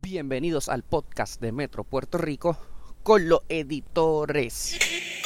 Bienvenidos al podcast de Metro Puerto Rico con los editores.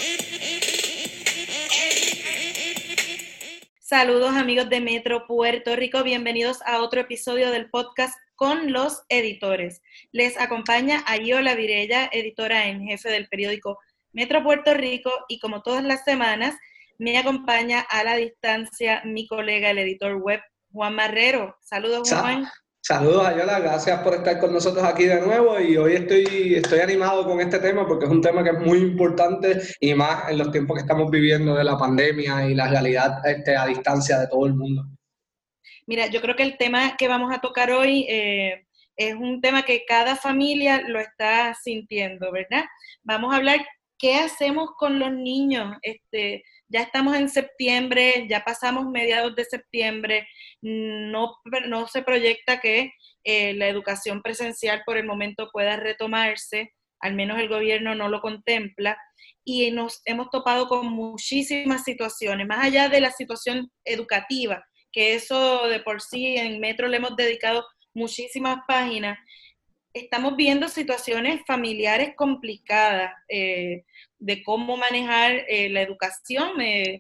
Saludos amigos de Metro Puerto Rico, bienvenidos a otro episodio del podcast con los editores. Les acompaña Ayola Virella, editora en jefe del periódico Metro Puerto Rico, y como todas las semanas me acompaña a la distancia mi colega, el editor web Juan Marrero. Saludos, Juan. Saludos, Ayola, gracias por estar con nosotros aquí de nuevo, y hoy estoy animado con este tema porque es un tema que es muy importante y más en los tiempos que estamos viviendo de la pandemia y la realidad a distancia de todo el mundo. Mira, yo creo que el tema que vamos a tocar hoy es un tema que cada familia lo está sintiendo, ¿verdad? Vamos a hablar qué hacemos con los niños. Ya estamos en septiembre, ya pasamos mediados de septiembre, no se proyecta que la educación presencial por el momento pueda retomarse, al menos el gobierno no lo contempla, y nos hemos topado con muchísimas situaciones, más allá de la situación educativa, que eso de por sí en Metro le hemos dedicado muchísimas páginas. Estamos viendo situaciones familiares complicadas, de cómo manejar la educación,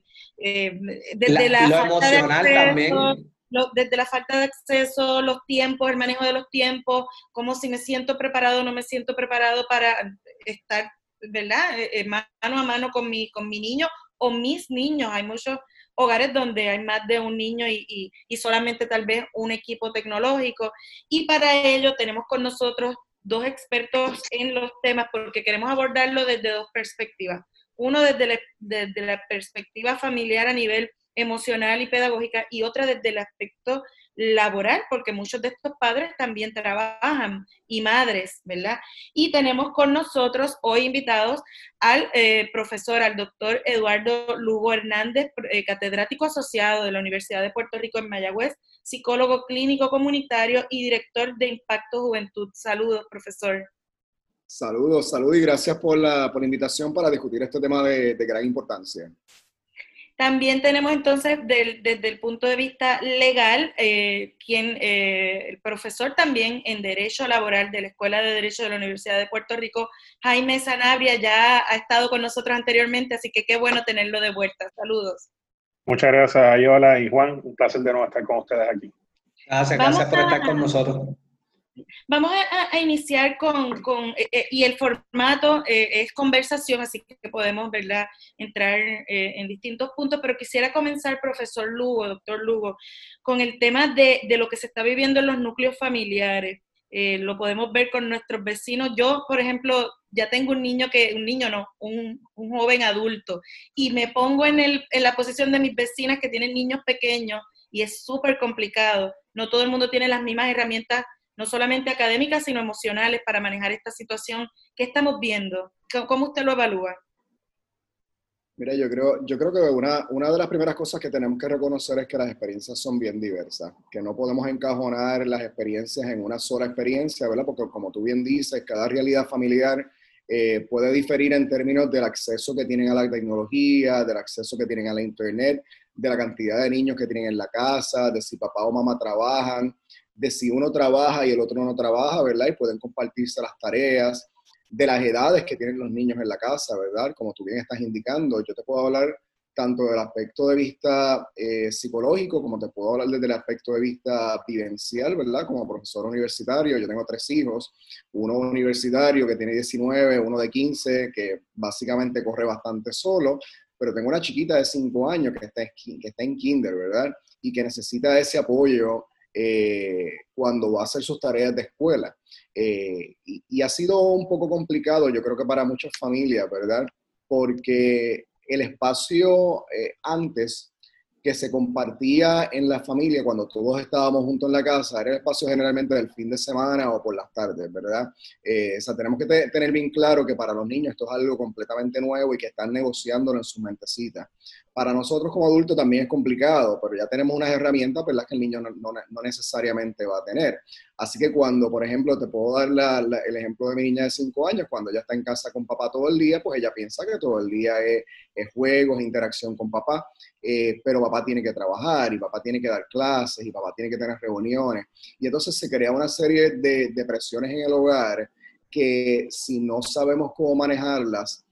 desde la Lo falta de emocional acceso, también. desde la falta de acceso, los tiempos, el manejo de los tiempos, como si me siento preparado o no me siento preparado para estar, ¿verdad? Mano a mano con mi niño o mis niños. Hay muchos hogares donde hay más de un niño y solamente tal vez un equipo tecnológico, y para ello tenemos con nosotros dos expertos en los temas porque queremos abordarlo desde dos perspectivas. Uno desde la perspectiva familiar a nivel emocional y pedagógica, y otra desde el aspecto laboral, porque muchos de estos padres también trabajan, y madres, ¿verdad? Y tenemos con nosotros hoy invitados al profesor, al doctor Eduardo Lugo Hernández, catedrático asociado de la Universidad de Puerto Rico en Mayagüez, psicólogo clínico comunitario y director de Impacto Juventud. Saludos, profesor. Saludos y gracias por la invitación para discutir este tema de gran importancia. También tenemos entonces desde el punto de vista legal, el profesor también en Derecho Laboral de la Escuela de Derecho de la Universidad de Puerto Rico, Jaime Sanabria, ya ha estado con nosotros anteriormente, así que qué bueno tenerlo de vuelta. Saludos. Muchas gracias, Ayola y Juan. Un placer de nuevo estar con ustedes aquí. Gracias por estar con nosotros. Vamos a iniciar y el formato es conversación, así que podemos, ¿verdad?, entrar en distintos puntos, pero quisiera comenzar, profesor Lugo, doctor Lugo, con el tema de lo que se está viviendo en los núcleos familiares. Lo podemos ver con nuestros vecinos. Yo, por ejemplo, ya tengo un joven adulto, y me pongo en la posición de mis vecinas que tienen niños pequeños, y es súper complicado. No todo el mundo tiene las mismas herramientas, no solamente académicas, sino emocionales, para manejar esta situación que estamos viendo. ¿Cómo usted lo evalúa? Mira, yo creo que una de las primeras cosas que tenemos que reconocer es que las experiencias son bien diversas, que no podemos encajonar las experiencias en una sola experiencia, ¿verdad? Porque como tú bien dices, cada realidad familiar puede diferir en términos del acceso que tienen a la tecnología, del acceso que tienen a la internet, de la cantidad de niños que tienen en la casa, de si papá o mamá trabajan, de si uno trabaja y el otro no trabaja, ¿verdad? Y pueden compartirse las tareas, de las edades que tienen los niños en la casa, ¿verdad? Como tú bien estás indicando, yo te puedo hablar tanto del aspecto de vista psicológico, como te puedo hablar desde el aspecto de vista vivencial, ¿verdad? Como profesor universitario, yo tengo 3 hijos, uno universitario que tiene 19, uno de 15, que básicamente corre bastante solo, pero tengo una chiquita de 5 años que está en kinder, ¿verdad? Y que necesita ese apoyo cuando va a hacer sus tareas de escuela. Y ha sido un poco complicado, yo creo que para muchas familias, ¿verdad? Porque el espacio antes que se compartía en la familia cuando todos estábamos juntos en la casa, era el espacio generalmente del fin de semana o por las tardes, ¿verdad? O sea, tenemos que tener bien claro que para los niños esto es algo completamente nuevo y que están negociándolo en su mentecita. Para nosotros como adultos también es complicado, pero ya tenemos unas herramientas, ¿verdad?, que el niño no necesariamente va a tener. Así que cuando, por ejemplo, te puedo dar el ejemplo de mi niña de 5 años, cuando ella está en casa con papá todo el día, pues ella piensa que todo el día es juegos, interacción con papá, pero papá tiene que trabajar y papá tiene que dar clases y papá tiene que tener reuniones. Y entonces se crea una serie de presiones en el hogar que si no sabemos cómo manejarlas,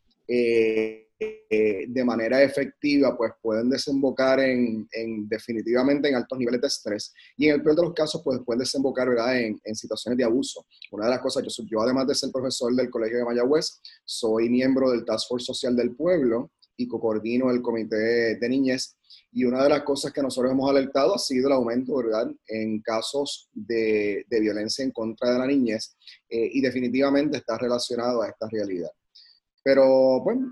de manera efectiva, pues pueden desembocar definitivamente en altos niveles de estrés y en el peor de los casos, pues pueden desembocar, ¿verdad?, en situaciones de abuso. Una de las cosas, yo además de ser profesor del Colegio de Mayagüez, soy miembro del Task Force Social del Pueblo y coordino el Comité de Niñez, y una de las cosas que nosotros hemos alertado ha sido el aumento, ¿verdad?, en casos de violencia en contra de la niñez, y definitivamente está relacionado a esta realidad. Pero bueno,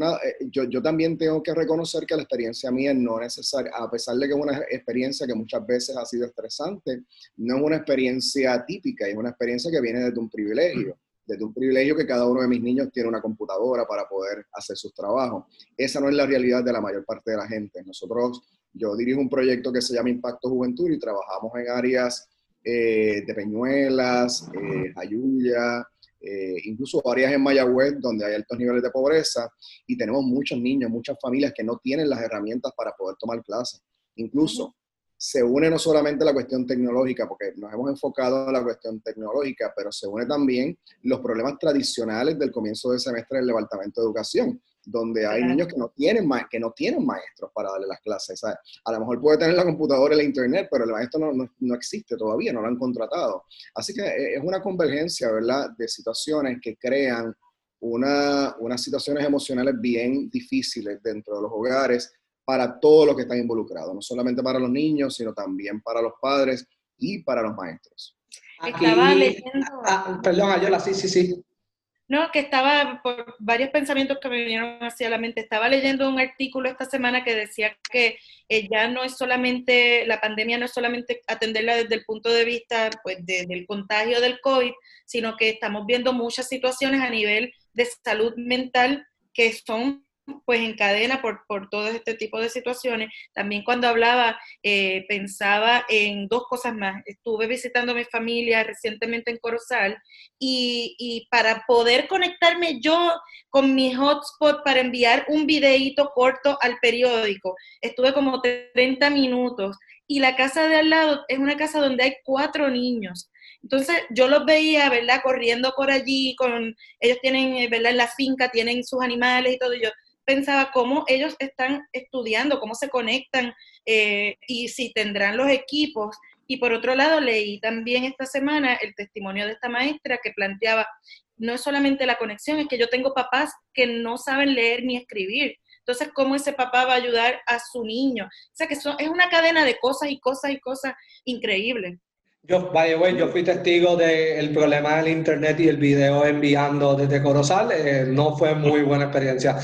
yo también tengo que reconocer que la experiencia mía no es necesaria, a pesar de que es una experiencia que muchas veces ha sido estresante, no es una experiencia típica, es una experiencia que viene desde un privilegio que cada uno de mis niños tiene una computadora para poder hacer sus trabajos. Esa no es la realidad de la mayor parte de la gente. Yo dirijo un proyecto que se llama Impacto Juventud y trabajamos en áreas de Peñuelas, Jayuya, incluso áreas en Mayagüez donde hay altos niveles de pobreza y tenemos muchos niños, muchas familias que no tienen las herramientas para poder tomar clases. Incluso se une no solamente la cuestión tecnológica, porque nos hemos enfocado en la cuestión tecnológica, pero se une también los problemas tradicionales del comienzo de semestre del Departamento de Educación, donde hay niños que no tienen maestros para darle las clases. ¿Sabes? A lo mejor puede tener la computadora y la internet, pero el maestro no existe todavía, no lo han contratado. Así que es una convergencia, ¿verdad?, de situaciones que crean unas situaciones emocionales bien difíciles dentro de los hogares para todos los que están involucrados, no solamente para los niños, sino también para los padres y para los maestros. Estaba leyendo... Perdón, Ayola, sí. No, que estaba por varios pensamientos que me vinieron hacia la mente. Estaba leyendo un artículo esta semana que decía que ya no es solamente, la pandemia no es solamente atenderla desde el punto de vista pues, del contagio del COVID, sino que estamos viendo muchas situaciones a nivel de salud mental que son pues en cadena por todo este tipo de situaciones. También cuando hablaba, pensaba en dos cosas más. Estuve visitando a mi familia recientemente en Corozal y para poder conectarme yo con mi hotspot para enviar un videíto corto al periódico, estuve como 30 minutos y la casa de al lado es una casa donde hay 4 niños. Entonces yo los veía, ¿verdad?, corriendo por allí, ellos tienen, ¿verdad?, en la finca tienen sus animales y todo, y yo pensaba cómo ellos están estudiando, cómo se conectan y si tendrán los equipos. Y por otro lado, leí también esta semana el testimonio de esta maestra que planteaba, no es solamente la conexión, es que yo tengo papás que no saben leer ni escribir. Entonces, ¿cómo ese papá va a ayudar a su niño? O sea, que es una cadena de cosas y cosas y cosas increíbles. Yo fui testigo del problema del internet y el video enviando desde Corozal, no fue muy buena experiencia.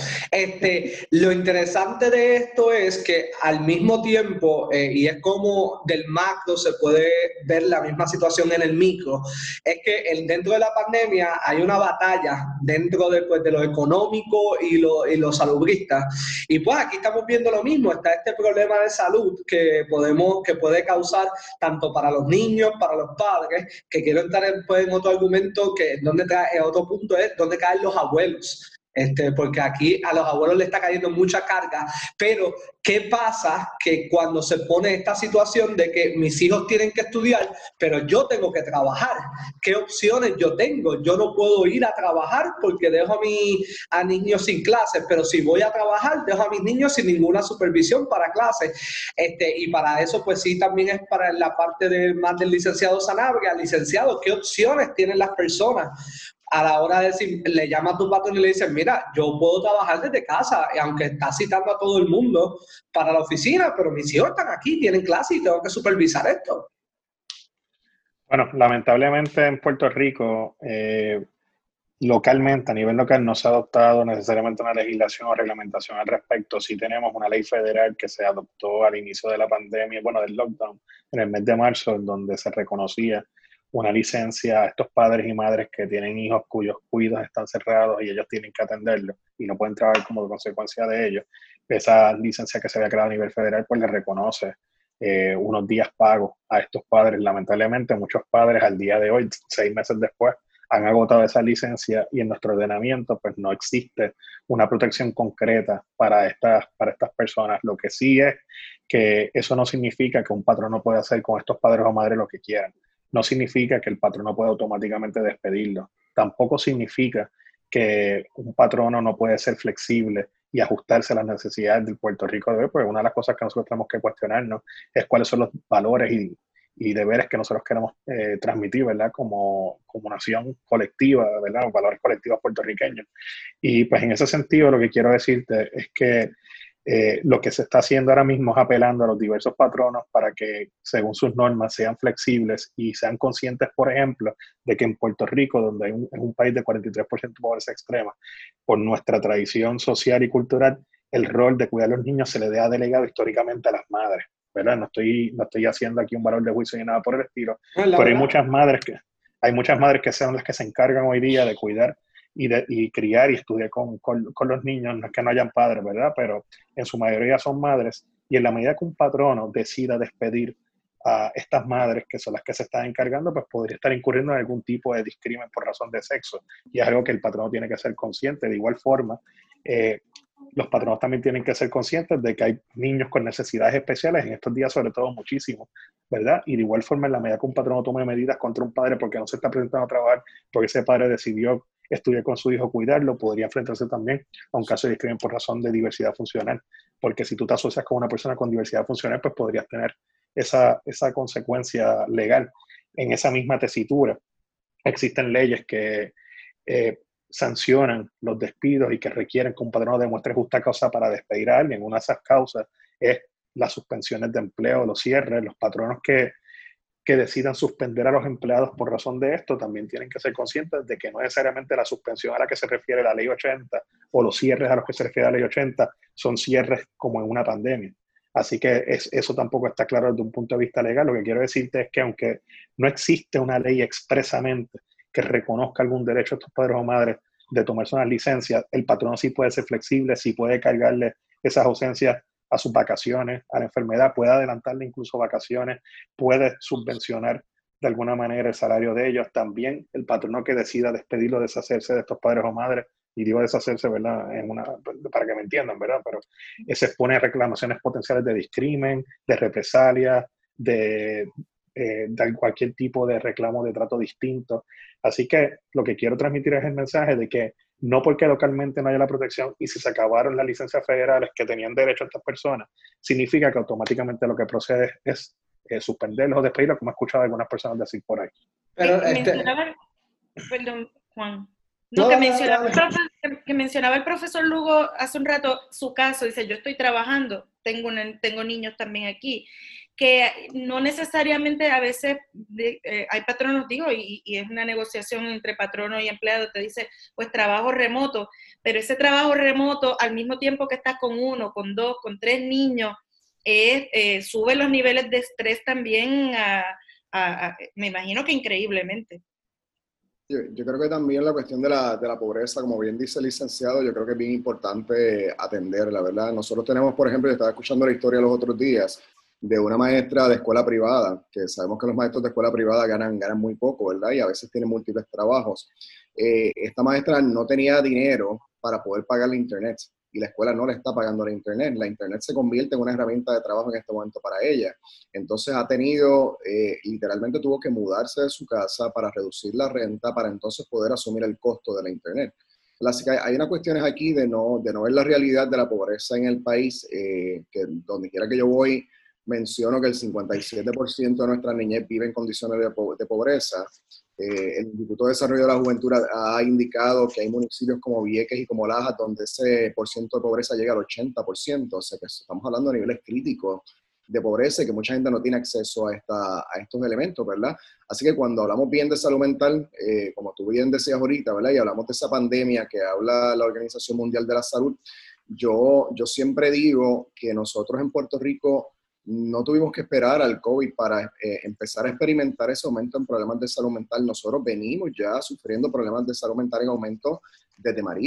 Lo interesante de esto es que al mismo tiempo, y es como del macro se puede ver la misma situación en el micro, es que dentro de la pandemia hay una batalla dentro de lo económico y lo salubrista. Y pues aquí estamos viendo lo mismo, está este problema de salud que puede causar tanto para los niños, para los padres, que quiero entrar en otro argumento, otro punto es dónde caen los abuelos. Porque aquí a los abuelos les está cayendo mucha carga, pero ¿qué pasa? Que cuando se pone esta situación de que mis hijos tienen que estudiar, pero yo tengo que trabajar, ¿qué opciones yo tengo? Yo no puedo ir a trabajar porque dejo a niños sin clases, pero si voy a trabajar, dejo a mis niños sin ninguna supervisión para clases. Y para eso, pues sí, también es para la parte más del licenciado Sanabria. Licenciado, ¿qué opciones tienen las personas? A la hora de decir, le llama a tu patrón y le dices, mira, yo puedo trabajar desde casa, aunque está citando a todo el mundo para la oficina, pero mis hijos están aquí, tienen clase y tengo que supervisar esto. Bueno, lamentablemente en Puerto Rico, localmente, a nivel local, no se ha adoptado necesariamente una legislación o reglamentación al respecto. Sí tenemos una ley federal que se adoptó al inicio de la pandemia, del lockdown, en el mes de marzo, en donde se reconocía una licencia a estos padres y madres que tienen hijos cuyos cuidados están cerrados y ellos tienen que atenderlos y no pueden trabajar como consecuencia de ello. esa licencia que se había creado a nivel federal, pues le reconoce unos días pagos a estos padres. Lamentablemente, muchos padres al día de hoy, 6 meses después, han agotado esa licencia y en nuestro ordenamiento pues no existe una protección concreta para estas personas. Lo que sí es que eso no significa que un patrón no pueda hacer con estos padres o madres lo que quieran. No significa que el patrón no pueda automáticamente despedirlo. Tampoco significa que un patrono no puede ser flexible y ajustarse a las necesidades del Puerto Rico de hoy, porque una de las cosas que nosotros tenemos que cuestionarnos es cuáles son los valores y deberes que nosotros queremos transmitir, ¿verdad? Como nación colectiva, ¿verdad? Los valores colectivos puertorriqueños. Y pues en ese sentido lo que quiero decirte es que lo que se está haciendo ahora mismo es apelando a los diversos patronos para que, según sus normas, sean flexibles y sean conscientes, por ejemplo, de que en Puerto Rico, donde es un país de 43% de pobreza extrema, por nuestra tradición social y cultural, el rol de cuidar a los niños se le ha delegado históricamente a las madres, ¿verdad? No estoy haciendo aquí un valor de juicio ni nada por el estilo, pero hay muchas madres que son las que se encargan hoy día de cuidar y criar y estudiar con los niños. No es que no hayan padres, ¿verdad? Pero en su mayoría son madres, y en la medida que un patrono decida despedir a estas madres, que son las que se están encargando, pues podría estar incurriendo en algún tipo de discrimen por razón de sexo, y es algo que el patrono tiene que ser consciente. De igual forma, los patronos también tienen que ser conscientes de que hay niños con necesidades especiales, en estos días sobre todo muchísimo, ¿verdad? Y de igual forma, en la medida que un patrono tome medidas contra un padre porque no se está presentando a trabajar, porque ese padre decidió estudiar con su hijo, cuidarlo, podría enfrentarse también a un caso de discriminación por razón de diversidad funcional, porque si tú te asocias con una persona con diversidad funcional, pues podrías tener esa consecuencia legal. En esa misma tesitura existen leyes que sancionan los despidos y que requieren que un patrono demuestre justa causa para despedir a alguien. Una de esas causas es las suspensiones de empleo, los cierres. Los patronos que decidan suspender a los empleados por razón de esto también tienen que ser conscientes de que no necesariamente la suspensión a la que se refiere la ley 80 o los cierres a los que se refiere la ley 80 son cierres como en una pandemia. Así que eso tampoco está claro desde un punto de vista legal. Lo que quiero decirte es que aunque no existe una ley expresamente que reconozca algún derecho a estos padres o madres de tomarse una licencia, el patrono sí puede ser flexible, sí puede cargarle esas ausencias a sus vacaciones, a la enfermedad, puede adelantarle incluso vacaciones, puede subvencionar de alguna manera el salario de ellos. También el patrono que decida despedirlo, deshacerse de estos padres o madres, y digo deshacerse, ¿verdad? Para que me entiendan, ¿verdad? Pero se expone a reclamaciones potenciales de discrimen, de represalia, de cualquier tipo de reclamo de trato distinto. Así que lo que quiero transmitir es el mensaje de que no porque localmente no haya la protección y si se acabaron las licencias federales que tenían derecho a estas personas, significa que automáticamente lo que procede es suspenderlos o despedirlos, como he escuchado a algunas personas decir por ahí. Pero perdón, Juan. No, Que mencionaba el profesor Lugo hace un rato su caso. Dice, yo estoy trabajando, tengo niños también aquí, que no necesariamente a veces hay patronos, digo, y es una negociación entre patrono y empleado, te dice, pues trabajo remoto, pero ese trabajo remoto al mismo tiempo que estás con 1, con 2, con 3 niños, sube los niveles de estrés también me imagino que increíblemente. Yo creo que también la cuestión de la pobreza, como bien dice el licenciado, yo creo que es bien importante atenderla, ¿verdad? Nosotros tenemos, por ejemplo, yo estaba escuchando la historia los otros días de una maestra de escuela privada, que sabemos que los maestros de escuela privada ganan muy poco, ¿verdad? Y a veces tienen múltiples trabajos. Esta maestra no tenía dinero para poder pagar la internet, y la escuela no le está pagando la internet. La internet se convierte en una herramienta de trabajo en este momento para ella. Entonces literalmente tuvo que mudarse de su casa para reducir la renta, para entonces poder asumir el costo de la internet. Así que hay unas cuestiones aquí de no ver la realidad de la pobreza en el país, que donde quiera que yo voy, menciono que el 57% de nuestras niñez vive en condiciones de pobreza. El Instituto de Desarrollo de la Juventud ha indicado que hay municipios como Vieques y como Lajas donde ese porcentaje de pobreza llega al 80%, o sea que estamos hablando de niveles críticos de pobreza y que mucha gente no tiene acceso a estos elementos, ¿verdad? Así que cuando hablamos bien de salud mental, como tú bien decías ahorita, ¿verdad? Y hablamos de esa pandemia que habla la Organización Mundial de la Salud, yo siempre digo que nosotros en Puerto Rico no tuvimos que esperar al COVID para empezar a experimentar ese aumento en problemas de salud mental. Nosotros venimos ya sufriendo problemas de salud mental en aumento desde María.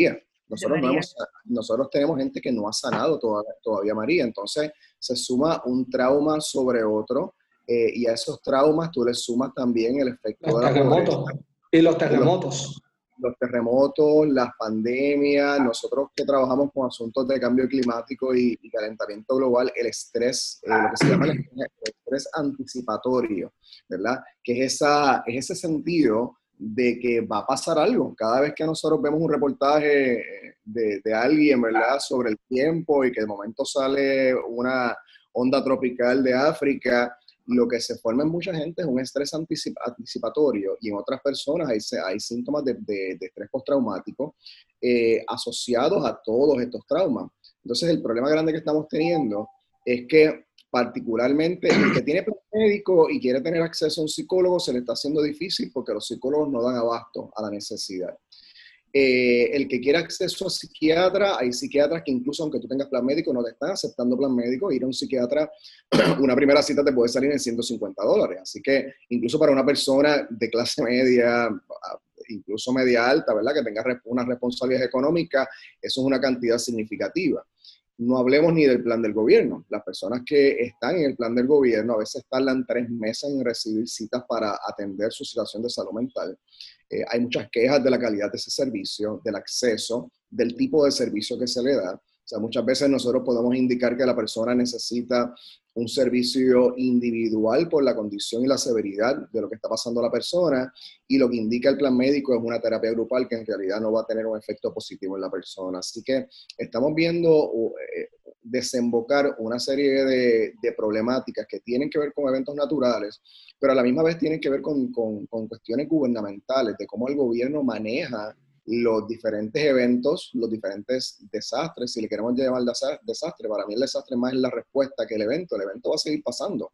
María. Nosotros tenemos gente que no ha sanado todavía, María. Entonces se suma un trauma sobre otro, y a esos traumas tú le sumas también el efecto Los de la pobreza. terremotos. Y los terremotos. Los terremotos, las pandemias, nosotros que trabajamos con asuntos de cambio climático y calentamiento global, el estrés, lo que se llama el estrés anticipatorio, ¿verdad? Que es ese sentido de que va a pasar algo. Cada vez que nosotros vemos un reportaje de alguien, ¿verdad?, sobre el tiempo y que de momento sale una onda tropical de África, lo que se forma en mucha gente es un estrés anticipatorio, y en otras personas hay síntomas de estrés postraumático asociados a todos estos traumas. Entonces el problema grande que estamos teniendo es que particularmente el que tiene plan médico y quiere tener acceso a un psicólogo se le está haciendo difícil porque los psicólogos no dan abasto a la necesidad. El que quiera acceso a psiquiatra, hay psiquiatras que incluso aunque tú tengas plan médico no te están aceptando plan médico. Ir a un psiquiatra, una primera cita te puede salir en $150. Así que incluso para una persona de clase media, incluso media alta, ¿verdad?, que tenga una responsabilidad económica, eso es una cantidad significativa. No hablemos ni del plan del gobierno. Las personas que están en el plan del gobierno a veces tardan 3 meses en recibir citas para atender su situación de salud mental. Hay muchas quejas de la calidad de ese servicio, del acceso, del tipo de servicio que se le da. O sea, muchas veces nosotros podemos indicar que la persona necesita un servicio individual por la condición y la severidad de lo que está pasando a la persona, y lo que indica el plan médico es una terapia grupal que en realidad no va a tener un efecto positivo en la persona. Así que estamos viendo desembocar una serie de problemáticas que tienen que ver con eventos naturales, pero a la misma vez tienen que ver con cuestiones gubernamentales, de cómo el gobierno maneja los diferentes eventos, los diferentes desastres, si le queremos llamar desastre. Para mí el desastre más es la respuesta que el evento va a seguir pasando.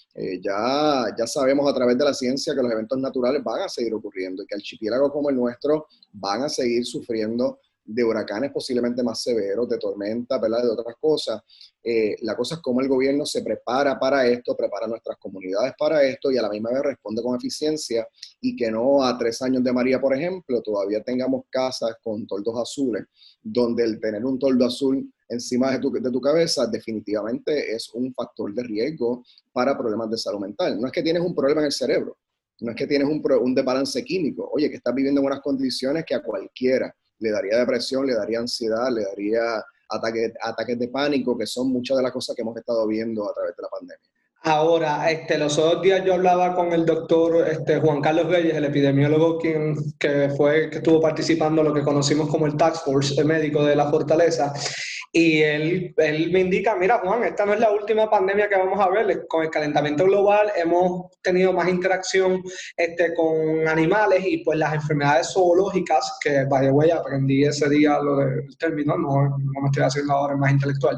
Ya sabemos a través de la ciencia que los eventos naturales van a seguir ocurriendo y que archipiélagos como el nuestro van a seguir sufriendo de huracanes posiblemente más severos, de tormentas, ¿verdad?, de otras cosas. La cosa es cómo el gobierno se prepara para esto, prepara a nuestras comunidades para esto y a la misma vez responde con eficiencia, y que no a 3 años de María, por ejemplo, todavía tengamos casas con toldos azules, donde el tener un toldo azul encima de tu cabeza definitivamente es un factor de riesgo para problemas de salud mental. No es que tienes un problema en el cerebro, no es que tienes un desbalance químico, oye, que estás viviendo en unas condiciones que a cualquiera le daría depresión, le daría ansiedad, le daría ataques de pánico, que son muchas de las cosas que hemos estado viendo a través de la pandemia. Ahora, los otros días yo hablaba con el doctor Juan Carlos Reyes, el epidemiólogo que estuvo participando en lo que conocimos como el Task Force, el médico de la Fortaleza, y él me indica, mira Juan, esta no es la última pandemia que vamos a ver. Con el calentamiento global hemos tenido más interacción con animales, y pues las enfermedades zoológicas, que by the way aprendí ese día lo del término, no me estoy haciendo ahora más intelectual,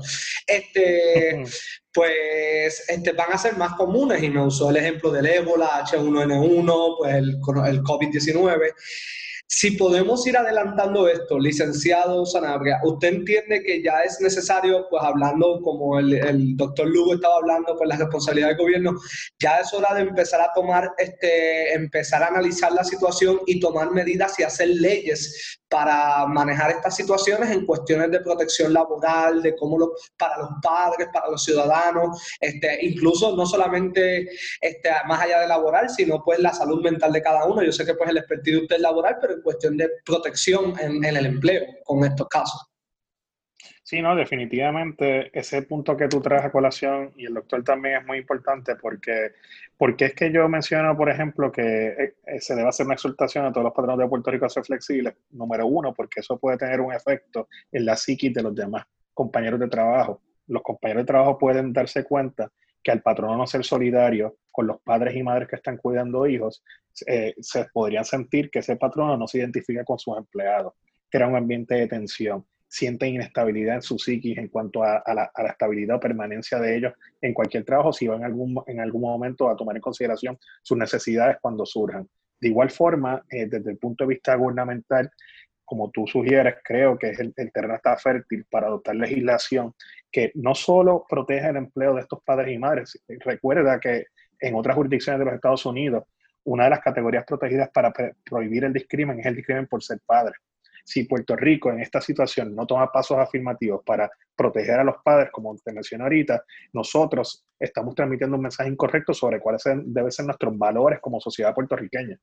pues van a ser más comunes, y me usó el ejemplo del ébola, H1N1, pues el COVID-19. Si podemos ir adelantando esto, licenciado Sanabria, ¿usted entiende que ya es necesario, pues hablando como el doctor Lugo estaba hablando, pues la responsabilidad del gobierno, ya es hora de empezar a tomar, empezar a analizar la situación y tomar medidas y hacer leyes para manejar estas situaciones en cuestiones de protección laboral, de cómo para los padres, para los ciudadanos, incluso no solamente más allá de laboral, sino pues la salud mental de cada uno? Yo sé que pues el expertise de usted es laboral, pero en cuestión de protección en el empleo con estos casos. Sí, no, definitivamente ese punto que tú traes a colación, y el doctor también, es muy importante porque es que yo menciono, por ejemplo, que se debe hacer una exhortación a todos los patronos de Puerto Rico a ser flexibles. Número uno, porque eso puede tener un efecto en la psiquis de los demás compañeros de trabajo. Los compañeros de trabajo pueden darse cuenta que al patrono no ser solidario con los padres y madres que están cuidando hijos, se podrían sentir que ese patrono no se identifica con sus empleados, crea un ambiente de tensión, sienten inestabilidad en su psiquis en cuanto a la estabilidad o permanencia de ellos en cualquier trabajo, si van en algún momento a tomar en consideración sus necesidades cuando surjan. De igual forma, desde el punto de vista gubernamental, como tú sugieres, creo que el terreno está fértil para adoptar legislación que no solo proteja el empleo de estos padres y madres. Recuerda que en otras jurisdicciones de los Estados Unidos, una de las categorías protegidas para prohibir el discrimen es el discrimen por ser padre. si Puerto Rico en esta situación no toma pasos afirmativos para proteger a los padres, como te mencioné ahorita, nosotros estamos transmitiendo un mensaje incorrecto sobre cuáles deben ser nuestros valores como sociedad puertorriqueña.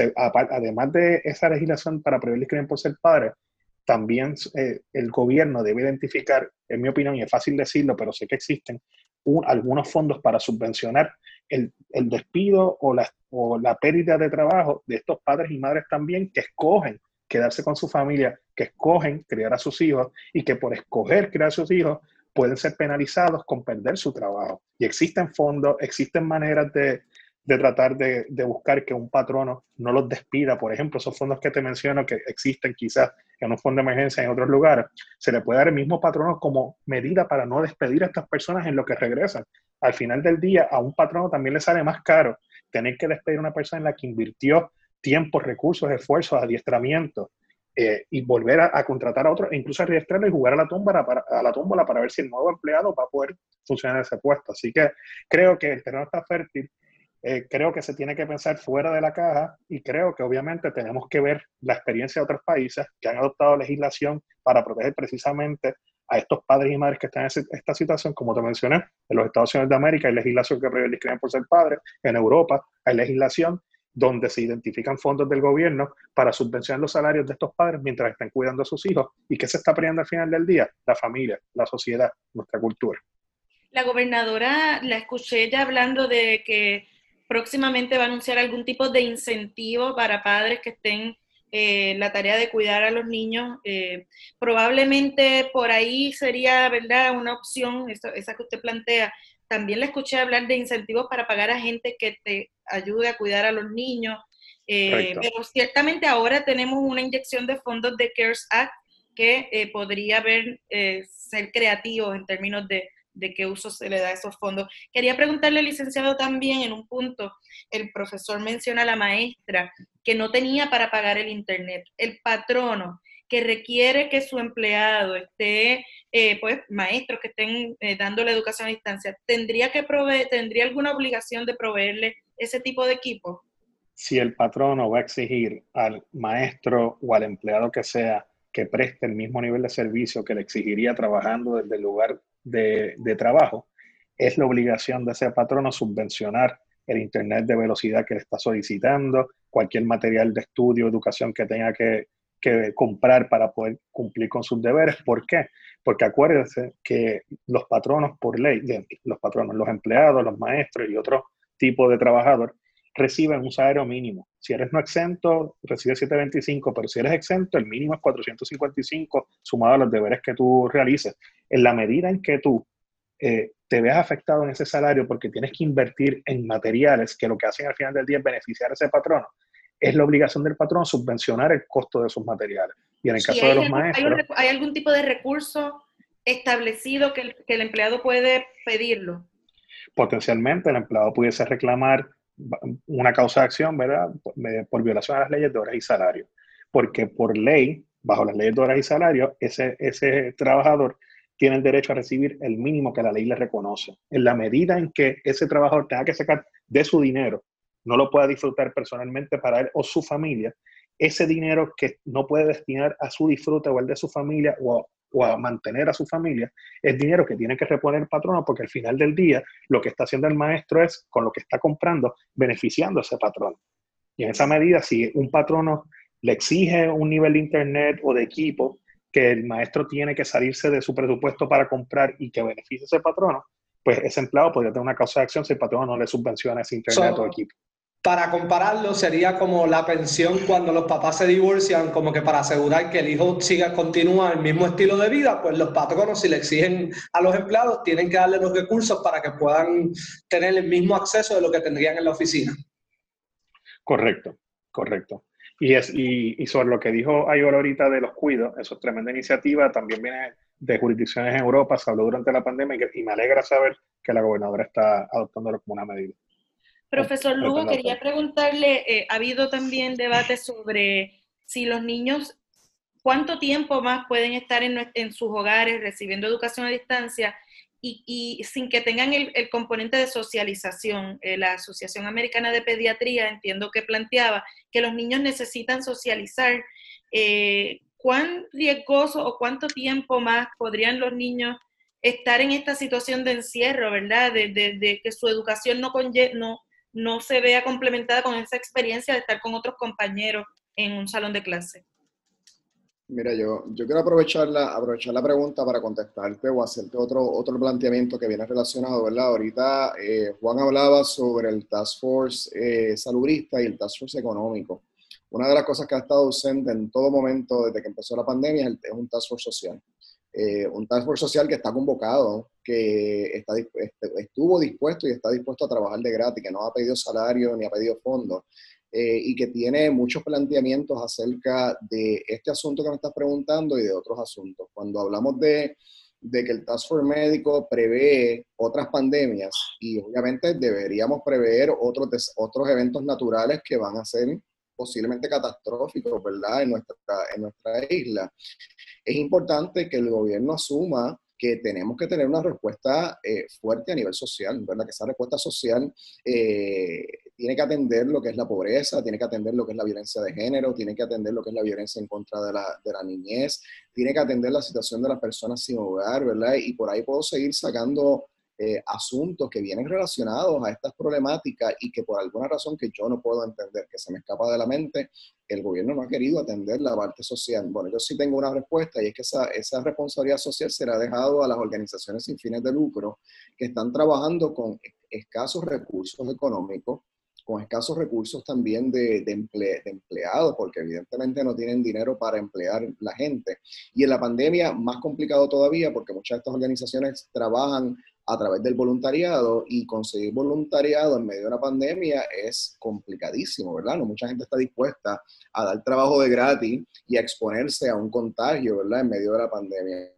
Además de esa legislación para prohibir el discrimen por ser padre, también el gobierno debe identificar, en mi opinión, y es fácil decirlo, pero sé que existen algunos fondos para subvencionar el despido o la pérdida de trabajo de estos padres y madres también que escogen quedarse con su familia, que escogen criar a sus hijos y que por escoger criar a sus hijos pueden ser penalizados con perder su trabajo. Y existen fondos, existen maneras de tratar de buscar que un patrono no los despida. Por ejemplo, esos fondos que te menciono que existen quizás en un fondo de emergencia en otros lugares, se le puede dar el mismo patrono como medida para no despedir a estas personas en lo que regresan. Al final del día, a un patrono también le sale más caro tener que despedir a una persona en la que invirtió tiempo, recursos, esfuerzos, adiestramiento, y volver a contratar a otro, e incluso adiestrarlo y jugar a la tómbola para ver si el nuevo empleado va a poder funcionar en ese puesto. Así que creo que el terreno está fértil. Creo que se tiene que pensar fuera de la caja y creo que obviamente tenemos que ver la experiencia de otros países que han adoptado legislación para proteger precisamente a estos padres y madres que están en esta situación. Como te mencioné, en los Estados Unidos de América hay legislación que prohíbe el discrimen por ser padre, en Europa hay legislación donde se identifican fondos del gobierno para subvencionar los salarios de estos padres mientras están cuidando a sus hijos. ¿Y qué se está peleando al final del día? La familia, la sociedad, nuestra cultura. La gobernadora, la escuché ya hablando de que próximamente va a anunciar algún tipo de incentivo para padres que estén la tarea de cuidar a los niños. Probablemente por ahí sería, ¿verdad?, una opción, esa que usted plantea. También le escuché hablar de incentivos para pagar a gente que te ayude a cuidar a los niños. Pero ciertamente ahora tenemos una inyección de fondos de CARES Act que podría ser creativos en términos de qué uso se le da a esos fondos. Quería preguntarle al licenciado también en un punto, el profesor menciona a la maestra que no tenía para pagar el internet, el patrono que requiere que su empleado esté, pues maestros que estén dando la educación a distancia, ¿tendría alguna obligación de proveerle ese tipo de equipo? Si el patrono va a exigir al maestro o al empleado que sea que preste el mismo nivel de servicio que le exigiría trabajando desde el lugar de trabajo, es la obligación de ese patrono subvencionar el internet de velocidad que le está solicitando, cualquier material de estudio o educación que tenga que comprar para poder cumplir con sus deberes. ¿Por qué? Porque acuérdense que los patronos por ley, los empleados, los maestros y otro tipo de trabajador reciben un salario mínimo. Si eres no exento, recibes 725, pero si eres exento, el mínimo es 455 sumado a los deberes que tú realices. En la medida en que tú te veas afectado en ese salario porque tienes que invertir en materiales que lo que hacen al final del día es beneficiar a ese patrono, es la obligación del patrón subvencionar el costo de esos materiales. Y en el caso de los maestros... ¿Hay algún tipo de recurso establecido que el empleado puede pedirlo? Potencialmente el empleado pudiese reclamar una causa de acción, ¿verdad?, por violación a las leyes de horas y salario. Porque por ley, bajo las leyes de horas y salario, ese trabajador tiene el derecho a recibir el mínimo que la ley le reconoce. En la medida en que ese trabajador tenga que sacar de su dinero, no lo pueda disfrutar personalmente para él o su familia, ese dinero que no puede destinar a su disfrute o el de su familia o a mantener a su familia, es dinero que tiene que reponer el patrono, porque al final del día lo que está haciendo el maestro es, con lo que está comprando, beneficiando a ese patrono. Y en esa medida, si un patrono le exige un nivel de internet o de equipo que el maestro tiene que salirse de su presupuesto para comprar y que beneficie a ese patrono, pues ese empleado podría tener una causa de acción si el patrono no le subvenciona ese internet o equipo. Para compararlo, sería como la pensión cuando los papás se divorcian, como que para asegurar que el hijo continúa el mismo estilo de vida, pues los patronos, si le exigen a los empleados, tienen que darle los recursos para que puedan tener el mismo acceso de lo que tendrían en la oficina. Correcto. Y sobre lo que dijo Ayola ahorita de los cuidos, eso es tremenda iniciativa, también viene de jurisdicciones en Europa, se habló durante la pandemia y me alegra saber que la gobernadora está adoptándolo como una medida. Profesor Lugo, quería preguntarle, ha habido también debate sobre si los niños, cuánto tiempo más pueden estar en sus hogares recibiendo educación a distancia y sin que tengan el componente de socialización. La Asociación Americana de Pediatría, entiendo que planteaba que los niños necesitan socializar ¿cuán riesgoso o cuánto tiempo más podrían los niños estar en esta situación de encierro, ¿verdad? De que su educación no se vea complementada con esa experiencia de estar con otros compañeros en un salón de clase. Mira, yo quiero aprovechar la pregunta para contestarte o hacerte otro planteamiento que viene relacionado, ¿verdad? Ahorita Juan hablaba sobre el Task Force salubrista y el Task Force económico. Una de las cosas que ha estado ausente en todo momento desde que empezó la pandemia es un Task Force social. Un Task Force social que está convocado, que estuvo dispuesto y está dispuesto a trabajar de gratis, que no ha pedido salario ni ha pedido fondos. Y que tiene muchos planteamientos acerca de este asunto que me estás preguntando y de otros asuntos. Cuando hablamos de que el Task Force médico prevé otras pandemias y obviamente deberíamos prever otros eventos naturales que van a ser posiblemente catastróficos, ¿verdad? En nuestra isla. Es importante que el gobierno asuma que tenemos que tener una respuesta fuerte a nivel social, ¿verdad? Que esa respuesta social tiene que atender lo que es la pobreza, tiene que atender lo que es la violencia de género, tiene que atender lo que es la violencia en contra de la niñez, tiene que atender la situación de las personas sin hogar, ¿verdad? Y por ahí puedo seguir sacando asuntos que vienen relacionados a estas problemáticas y que por alguna razón que yo no puedo entender, que se me escapa de la mente, el gobierno no ha querido atender la parte social. Bueno, yo sí tengo una respuesta y es que esa responsabilidad social será dejado a las organizaciones sin fines de lucro que están trabajando con escasos recursos económicos, con escasos recursos también de empleados, porque evidentemente no tienen dinero para emplear la gente. Y en la pandemia, más complicado todavía, porque muchas de estas organizaciones trabajan a través del voluntariado y conseguir voluntariado en medio de una pandemia es complicadísimo, ¿verdad? No mucha gente está dispuesta a dar trabajo de gratis y a exponerse a un contagio, ¿verdad? En medio de la pandemia.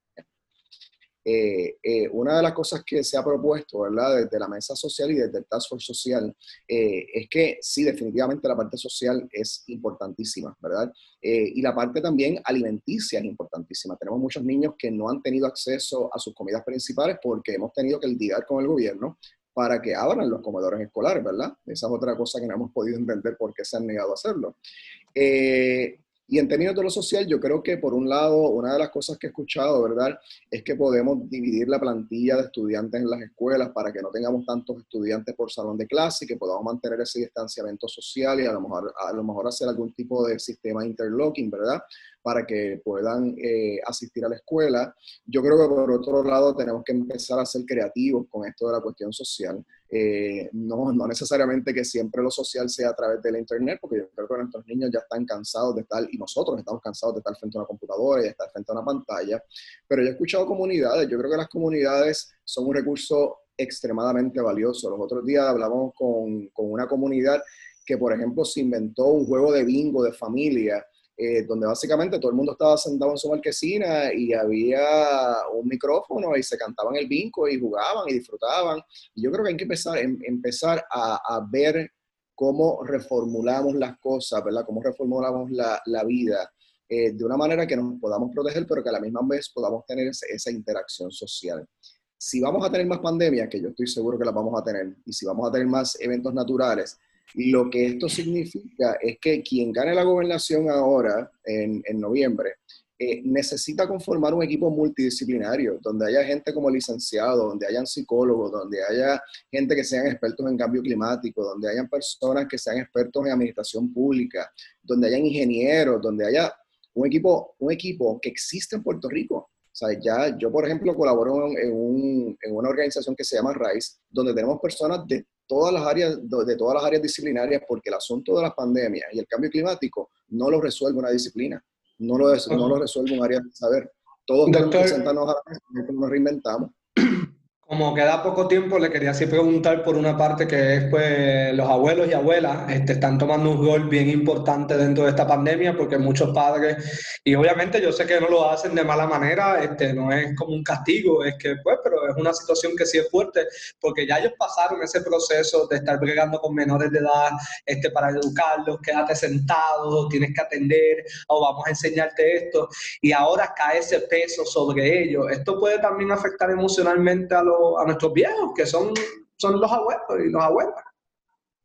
Una de las cosas que se ha propuesto, ¿verdad? Desde la mesa social y desde el Task Force social, es que sí, definitivamente la parte social es importantísima, ¿verdad? Y la parte también alimenticia es importantísima. Tenemos muchos niños que no han tenido acceso a sus comidas principales porque hemos tenido que lidiar con el gobierno para que abran los comedores escolares, ¿verdad? Esa es otra cosa que no hemos podido entender por qué se han negado a hacerlo. Y en términos de lo social, yo creo que por un lado, una de las cosas que he escuchado, ¿verdad?, es que podemos dividir la plantilla de estudiantes en las escuelas para que no tengamos tantos estudiantes por salón de clase y que podamos mantener ese distanciamiento social y a lo mejor hacer algún tipo de sistema interlocking, ¿verdad?, para que puedan asistir a la escuela. Yo creo que por otro lado tenemos que empezar a ser creativos con esto de la cuestión social. No necesariamente que siempre lo social sea a través de la internet, porque yo creo que nuestros niños ya están cansados de estar, y nosotros estamos cansados de estar frente a una computadora y de estar frente a una pantalla, pero yo he escuchado comunidades, yo creo que las comunidades son un recurso extremadamente valioso. Los otros días hablamos con una comunidad que, por ejemplo, se inventó un juego de bingo de familia, donde básicamente todo el mundo estaba sentado en su marquesina y había un micrófono y se cantaban el bingo y jugaban y disfrutaban. Y yo creo que hay que empezar a ver cómo reformulamos las cosas, ¿verdad? Cómo reformulamos la vida de una manera que nos podamos proteger, pero que a la misma vez podamos tener esa interacción social. Si vamos a tener más pandemias, que yo estoy seguro que las vamos a tener, y si vamos a tener más eventos naturales, lo que esto significa es que quien gane la gobernación ahora, en noviembre, necesita conformar un equipo multidisciplinario, donde haya gente como licenciados, donde hayan psicólogos, donde haya gente que sean expertos en cambio climático, donde hayan personas que sean expertos en administración pública, donde hayan ingenieros, donde haya un equipo que existe en Puerto Rico. O sea, yo, por ejemplo, colaboro en una organización que se llama RISE, donde tenemos personas de todas las áreas disciplinarias, porque el asunto de las pandemias y el cambio climático no lo resuelve una disciplina, no lo resuelve un área de saber. Todos tenemos que sentarnos a la mesa y nos reinventamos. Como queda poco tiempo, le quería así preguntar por una parte que es, pues, los abuelos y abuelas están tomando un rol bien importante dentro de esta pandemia, porque muchos padres, y obviamente yo sé que no lo hacen de mala manera, no es como un castigo, es que, pues, pero es una situación que sí es fuerte, porque ya ellos pasaron ese proceso de estar bregando con menores de edad, para educarlos, quédate sentado, tienes que atender, o vamos a enseñarte esto, y ahora cae ese peso sobre ellos. Esto puede también afectar emocionalmente a nuestros viejos, que son los abuelos y las abuelas.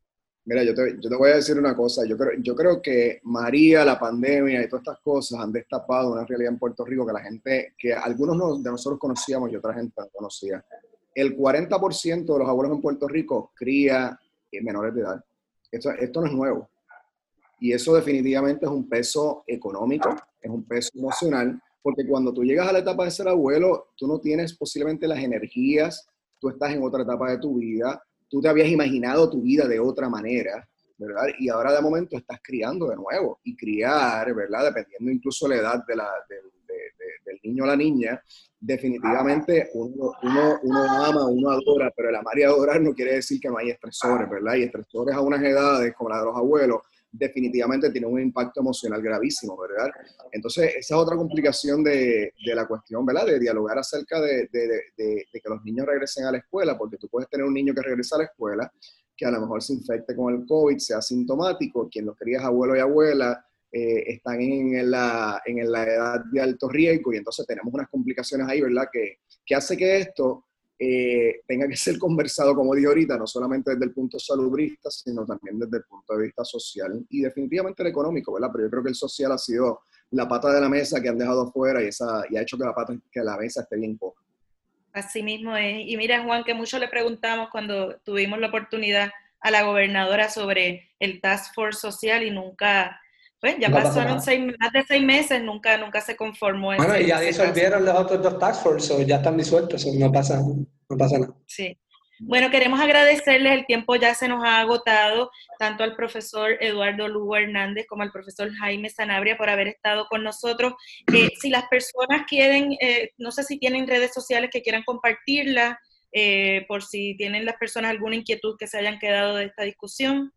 Mira, yo te voy a decir una cosa. Yo creo que María, la pandemia y todas estas cosas han destapado una realidad en Puerto Rico que la gente, que algunos de nosotros conocíamos y otra gente no conocía. El 40% de los abuelos en Puerto Rico cría menores de edad. Esto no es nuevo. Y eso definitivamente es un peso económico, es un peso emocional, porque cuando tú llegas a la etapa de ser abuelo, tú no tienes posiblemente las energías, tú estás en otra etapa de tu vida, tú te habías imaginado tu vida de otra manera, ¿verdad? Y ahora de momento estás criando de nuevo. Y criar, ¿verdad? Dependiendo incluso la edad del niño o la niña, definitivamente uno ama, uno adora, pero el amar y adorar no quiere decir que no hay estresores, ¿verdad? Y estresores a unas edades como la de los abuelos, definitivamente tiene un impacto emocional gravísimo, ¿verdad? Entonces, esa es otra complicación de la cuestión, ¿verdad? De dialogar acerca de que los niños regresen a la escuela, porque tú puedes tener un niño que regresa a la escuela, que a lo mejor se infecte con el COVID, sea asintomático, quien los crías abuelo y abuela, están en la edad de alto riesgo, y entonces tenemos unas complicaciones ahí, ¿verdad? Que hace que esto tenga que ser conversado, como dije ahorita, no solamente desde el punto salubrista, sino también desde el punto de vista social y definitivamente el económico, ¿verdad? Pero yo creo que el social ha sido la pata de la mesa que han dejado fuera y ha hecho que la mesa esté bien coja. Así mismo es. Y mira, Juan, que mucho le preguntamos cuando tuvimos la oportunidad a la gobernadora sobre el Task Force Social y nunca, pues ya pasaron más de 6 meses, nunca se conformó. Bueno, y ya disolvieron los otros 2 Task Force, o ya están disueltos, no pasa nada. Sí. Bueno, queremos agradecerles, el tiempo ya se nos ha agotado, tanto al profesor Eduardo Lugo Hernández como al profesor Jaime Sanabria por haber estado con nosotros. Si las personas quieren, no sé si tienen redes sociales que quieran compartirlas, por si tienen las personas alguna inquietud que se hayan quedado de esta discusión.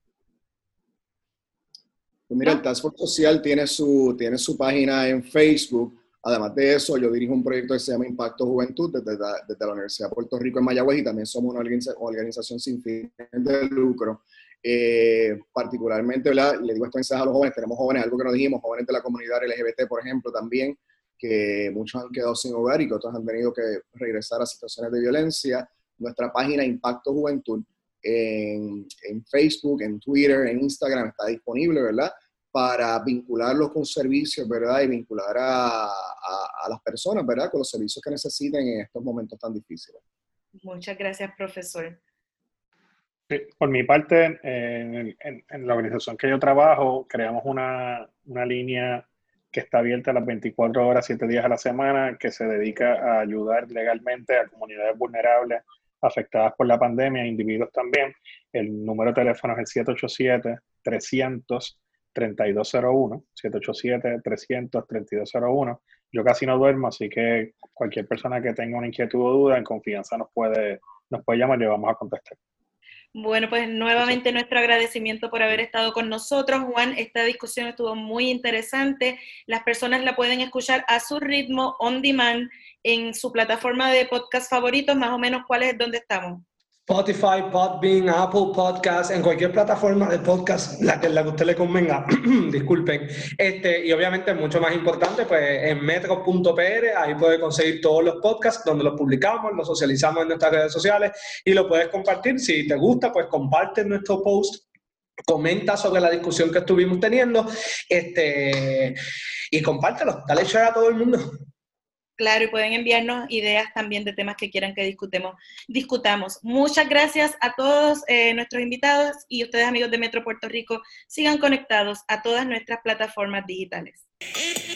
Pues mira, el Task Force Social tiene su página en Facebook. Además de eso, yo dirijo un proyecto que se llama Impacto Juventud desde la Universidad de Puerto Rico en Mayagüez, y también somos una organización sin fines de lucro. Particularmente, ¿verdad? Le digo este mensaje a los jóvenes, tenemos jóvenes, algo que nos dijimos, jóvenes de la comunidad LGBT, por ejemplo, también, que muchos han quedado sin hogar y que otros han tenido que regresar a situaciones de violencia. Nuestra página Impacto Juventud en Facebook, en Twitter, en Instagram está disponible, ¿verdad? Para vincularlos con servicios, ¿verdad? Y vincular a las personas, ¿verdad? Con los servicios que necesiten en estos momentos tan difíciles. Muchas gracias, profesor. Sí, por mi parte, en la organización que yo trabajo, creamos una línea que está abierta a las 24 horas, 7 días a la semana, que se dedica a ayudar legalmente a comunidades vulnerables afectadas por la pandemia, individuos también. El número de teléfono es el 787-300-3201, 787-300-3201. Yo casi no duermo, así que cualquier persona que tenga una inquietud o duda, en confianza nos puede llamar y le vamos a contestar. Bueno, pues nuevamente nuestro agradecimiento por haber estado con nosotros, Juan. Esta discusión estuvo muy interesante. Las personas la pueden escuchar a su ritmo, on demand, en su plataforma de podcast favoritos. Más o menos, ¿cuál es donde estamos? Spotify, Podbean, Apple Podcasts, en cualquier plataforma de podcast, la que a usted le convenga, disculpen. Y obviamente, mucho más importante, pues en metro.pr, ahí puede conseguir todos los podcasts donde los publicamos, los socializamos en nuestras redes sociales y lo puedes compartir. Si te gusta, pues comparte nuestro post, comenta sobre la discusión que estuvimos teniendo, y compártelo, dale share a todo el mundo. Claro, y pueden enviarnos ideas también de temas que quieran que discutamos. Muchas gracias a todos nuestros invitados, y ustedes, amigos de Metro Puerto Rico, sigan conectados a todas nuestras plataformas digitales.